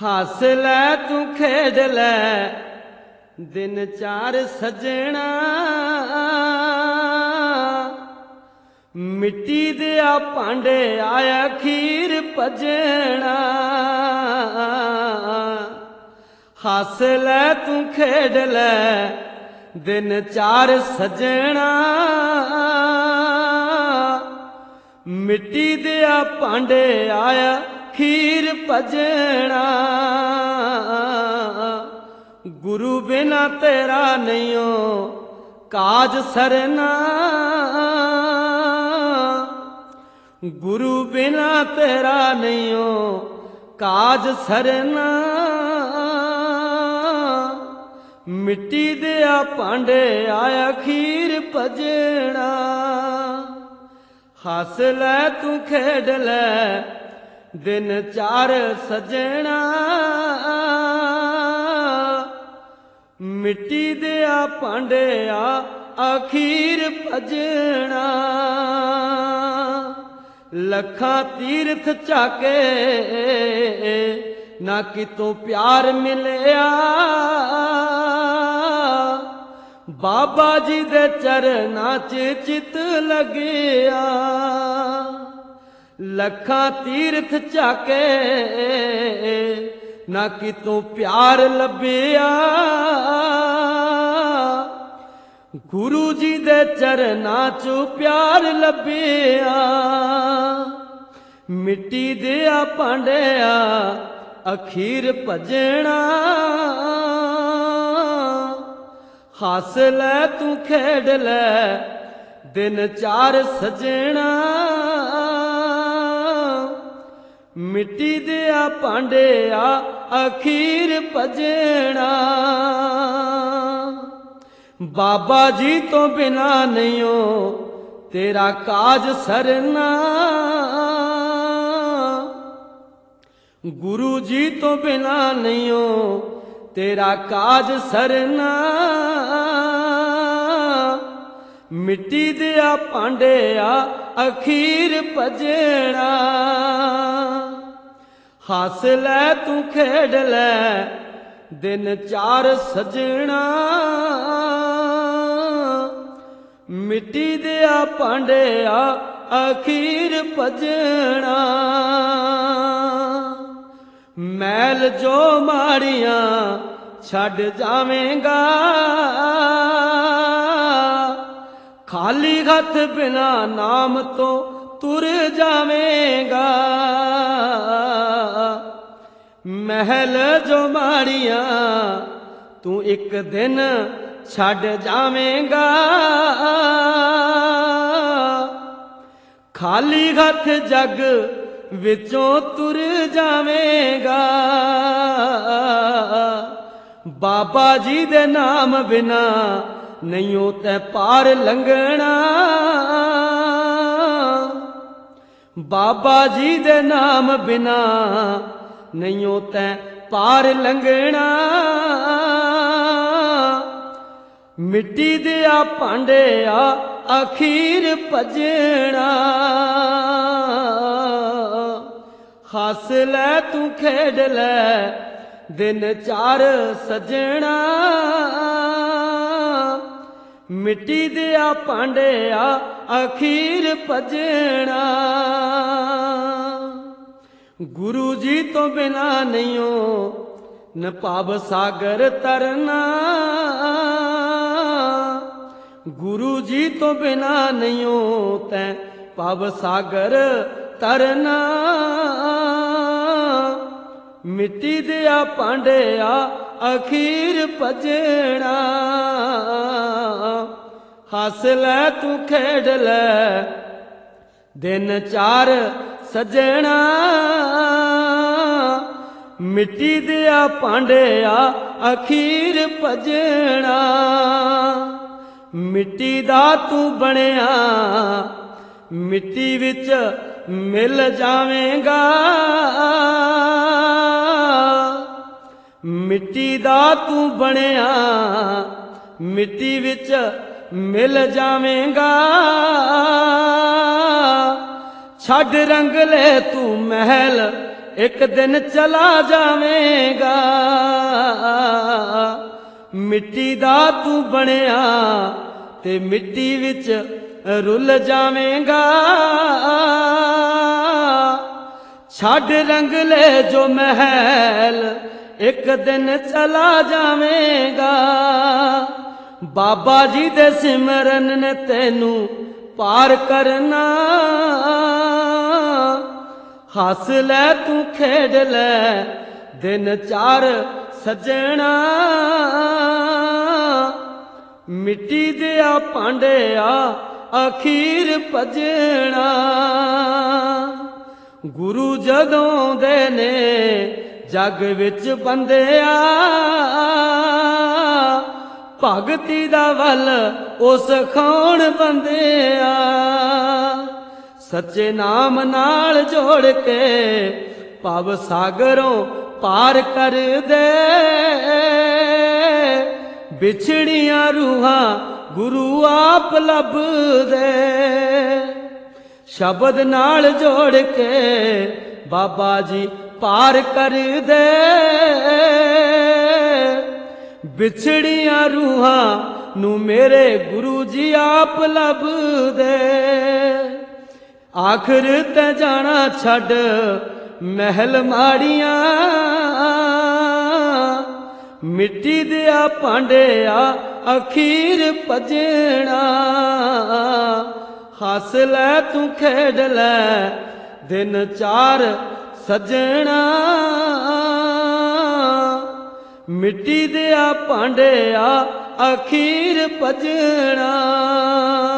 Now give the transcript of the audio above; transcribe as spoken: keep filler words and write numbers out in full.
हस लै तू खेड लै दिन चार सजना, मिट्टी दिया भांडे आया खीर भजना। हस लै तू खेड लै दिन चार सजना, मिट्टी दिया भांडे आया खीर भजना। गुरु बिना तेरा नहीं हो काज सरना, गुरु बिना तेरा नहीं हो काज सरना। मिट्टी दिया भांडे आया खीर भजना। हस लै तू खेड लै दिन चार सजना, मिट्टी दिया भांडे आ अखीर भजना। लखां तीरथ झाके ना कितों प्यार मिलिया, बाबा जी दे चरनां च चित लगिया। लखां तीरथ झाके ना कितों प्यार लभिया, गुरु जी दे चरनां चो प्यार लभिया। मिट्टी दिया भांडिया अखीर भजना। हस लै तू खेड लै दिन चार सजना, मिट्टी दिया भांडे आ अखीर भजना। बाबा जी तो बिना नहीं हो तेरा काज सरना, गुरु जी तो बिना नहीं हो तेरा काज सरना। मिट्टी दिया भांडे आ अखीर भजना। हस लै तू खेड लै दिन चार सजना, मिट्टी दिया भांडे आ अखीर भजना। मैल जो माड़ियां छड़ जावेंगा, खाली हथ बिना नाम तो तुर जावेंगा। महल जो माड़ियां तू एक दिन छड़ जावेंगा, खाली हथ जग विचों तुर जावेंगा। बाबा जी दे नाम बिना नहीं हो तै पार लंघना, बाबा जी दे नाम बिना नहीं हो तै पार लंघना। मिट्टी दिया भांडे आ अखीर भजना। हस लै तू खेड लै दिन चार सजना, मिट्टी दिया भांडे आ अखीर भजना। गुरु जी तो बिना नहीं हो न पाव सागर तरना, गुरु जी तो बिना नहीं हो तै पाव सागर तरना। मिट्टी दिया भांडे आ अखीर भजना। हस लै तू खेड लै दिन चार सजना, मिट्टी दिया भांडे आ अखीर भजना। मिट्टी दा तू बनिया मिट्टी विच मिल जावेंगा, मिट्टी दा तू बनिया मिट्टी विच मिल जावेंगा। छड़ रंग ले तू महल ਇੱਕ ਦਿਨ ਚਲਾ ਜਾਵੇਂਗਾ। ਮਿੱਟੀ ਦਾ ਤੂੰ ਬਣਿਆ ਤੇ ਮਿੱਟੀ ਵਿੱਚ ਰੁੱਲ ਜਾਵੇਂਗਾ। ਛੱਡ ਰੰਗਲੇ ਜੋ ਮਹਿਲ ਇੱਕ ਦਿਨ ਚਲਾ ਜਾਵੇਂਗਾ। ਬਾਬਾ ਜੀ ਦੇ ਸਿਮਰਨ ਨੇ ਤੈਨੂੰ ਪਾਰ ਕਰਨਾ। ਹੱਸ ਲੈ ਤੂੰ ਖੇਡ ਲੈ ਦਿਨ ਚਾਰ ਸੱਜਣਾ। ਮਿੱਟੀ ਦਿਆ ਭਾਂਡਿਆ ਅਖੀਰ ਭਜਣਾ। ਗੁਰੂ ਜਦੋਂ ਦੇ ਨੇ ਜਗ ਵਿੱਚ ਬੰਦਿਆ। ਭਗਤੀ ਦਾ ਵੱਲ ਉਸ ਖਾਣ ਬੰਦਿਆ। ਸੱਚੇ ਨਾਮ ਨਾਲ ਜੋੜ ਕੇ ਭਵ ਸਾਗਰੋਂ ਪਾਰ ਕਰ ਦੇ। ਵਿਛੜੀਆਂ ਰੂਹਾਂ ਗੁਰੂ ਆਪ ਲੱਭਦੇ। ਸ਼ਬਦ ਨਾਲ ਜੋੜ ਕੇ ਬਾਬਾ ਜੀ ਪਾਰ ਕਰ ਦੇ। ਵਿਛੜੀਆਂ ਰੂਹਾਂ ਨੂੰ ਮੇਰੇ ਗੁਰੂ ਜੀ ਆਪ ਲੱਭਦੇ। ਆਖਰ ਤੇ ਜਾਣਾ ਛੱਡ ਮਹਿਲ ਮਾੜੀਆਂ। ਮਿੱਟੀ ਦਿਆ ਭਾਂਡਿਆ ਅਖੀਰ ਭਜਣਾ। ਹੱਸ ਲੈ ਤੂੰ ਖੇਡ ਲੈ ਦਿਨ ਚਾਰ ਸੱਜਣਾ। ਮਿੱਟੀ ਦਿਆ ਭਾਂਡਿਆ ਅਖੀਰ ਭਜਣਾ।